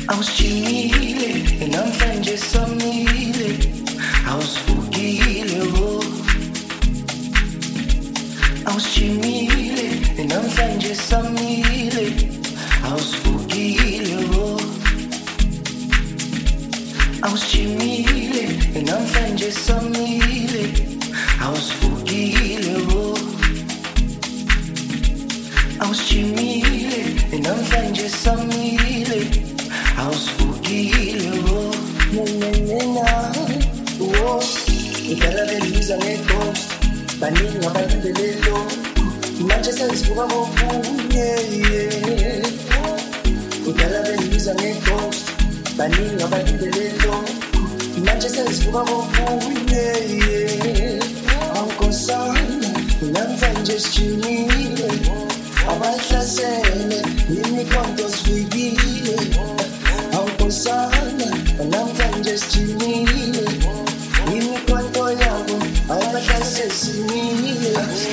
Awusijimile namhlanje samile, awusivukile wo. Awusijimile namhlanje samile, awusivukile wo. Awusijimile namhlanje samile, awusivukile wo. Awusijimile namhlanje samile, awusivukile wo. Wo udala bendiza ngeghost, baningi abalindelelo manje senzivuka ngokunye. Udala bendiza ngeghost, baningi abalindelelo manje senzivuka ngokunye. Awunkosana namhlanje sijimile, abahlasele imikhonto sifikile. Awunkosana namhlanje sijimile, imikhonto yabo abahlasele simile.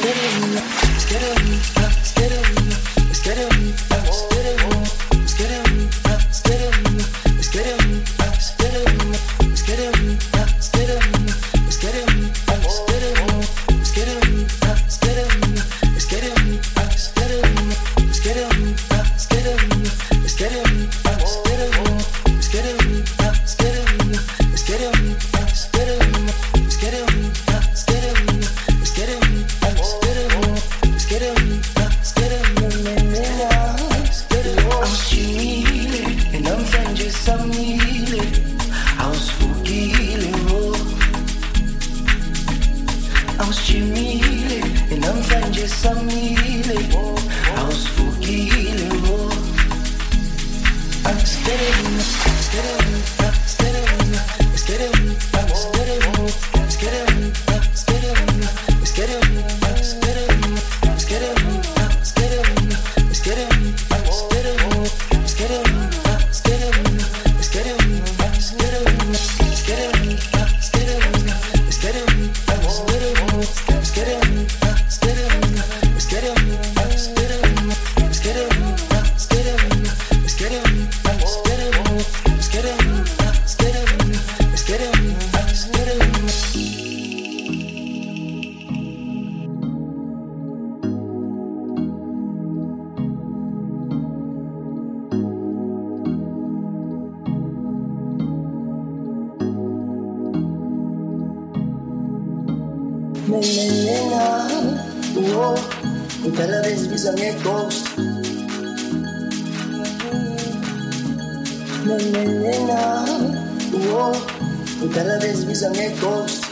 Udala bendiza ngeghost, udala bendiza ngeghost.